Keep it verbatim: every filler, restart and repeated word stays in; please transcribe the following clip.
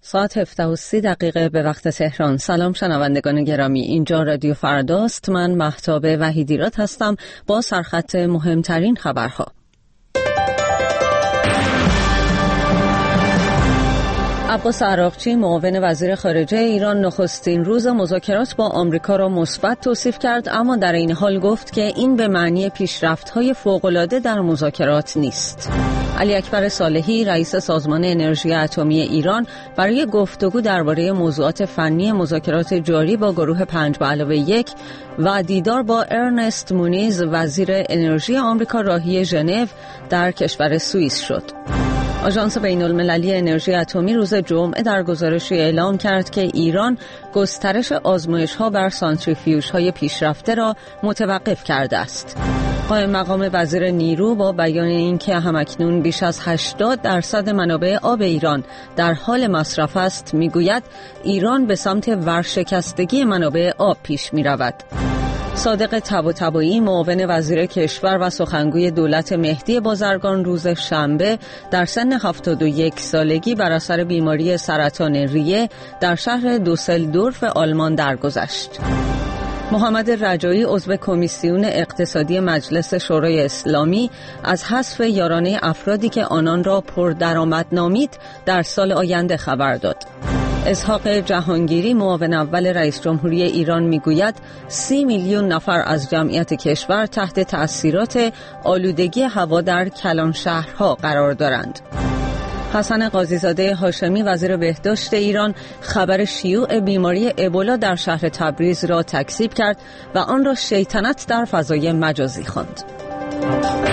ساعت هفده و سی دقیقه به وقت تهران. سلام شنوندگان گرامی، اینجا رادیو فرداست. من مهتاب وحیدیراد هستم با سرخط مهمترین خبرها. عباس عراقچی معاون وزیر خارجه ایران نخستین روز مذاکرات با آمریکا را مثبت توصیف کرد، اما در این حال گفت که این به معنی پیشرفت‌های فوق‌العاده در مذاکرات نیست. علی اکبر صالحی رئیس سازمان انرژی اتمی ایران برای گفتگو درباره موضوعات فنی مذاکرات جاری با گروه پنج به علاوه یک و دیدار با ارنست مونیز وزیر انرژی آمریکا راهی ژنو در کشور سوئیس شد. آژانس بین‌المللی انرژی اتمی روز جمعه در گزارشی اعلام کرد که ایران گسترش آزمایش‌ها بر سانتریفیوژهای پیشرفته را متوقف کرده است. قائم مقام وزیر نیرو با بیان اینکه همکنون بیش از هشتاد درصد منابع آب ایران در حال مصرف است، میگوید ایران به سمت ورشکستگی منابع آب پیش می‌رود. صادق طباطبایی معاون وزیر کشور و سخنگوی دولت مهدی بازرگان روز شنبه در سن هفتاد و یک سالگی بر اثر بیماری سرطان ریه در شهر دوسلدورف آلمان درگذشت. محمد رجایی عضو کمیسیون اقتصادی مجلس شورای اسلامی از حذف یارانه افرادی که آنان را پردرآمد نامید در سال آینده خبر داد. اسحاق جهانگیری معاون اول رئیس جمهوری ایران میگوید سی میلیون نفر از جمعیت کشور تحت تأثیرات آلودگی هوا در کلان شهرها قرار دارند. حسن قاضیزاده هاشمی وزیر بهداشت ایران خبر شیوع بیماری ابولا در شهر تبریز را تکذیب کرد و آن را شیطنت در فضای مجازی خواند.